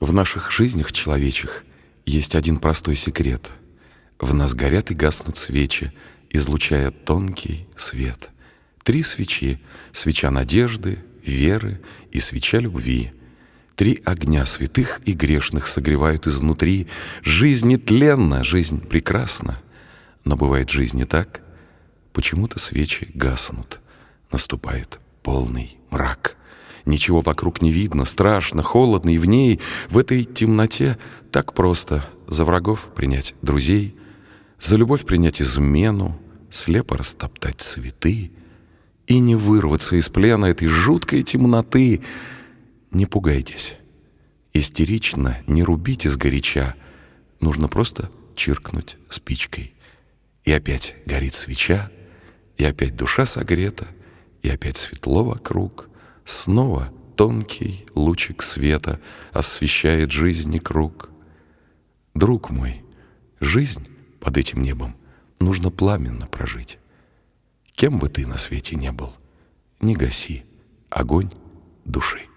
В наших жизнях человечих есть один простой секрет. В нас горят и гаснут свечи, излучая тонкий свет. 3 свечи: свеча надежды, веры и свеча любви. 3 огня святых и грешных согревают изнутри. Жизнь нетленна, жизнь прекрасна. Но бывает в жизни так: почему-то свечи гаснут. Наступает полный мрак. Ничего вокруг не видно, страшно, холодно, и в ней, в этой темноте, так просто за врагов принять друзей, за любовь принять измену, слепо растоптать цветы и не вырваться из плена этой жуткой темноты. Не пугайтесь, истерично не рубите сгоряча, нужно просто чиркнуть спичкой. И опять горит свеча, и опять душа согрета, и опять светло вокруг. Снова тонкий лучик света освещает жизнь и круг. Друг мой, жизнь под этим небом нужно пламенно прожить. Кем бы ты на свете не был, не гаси огонь души.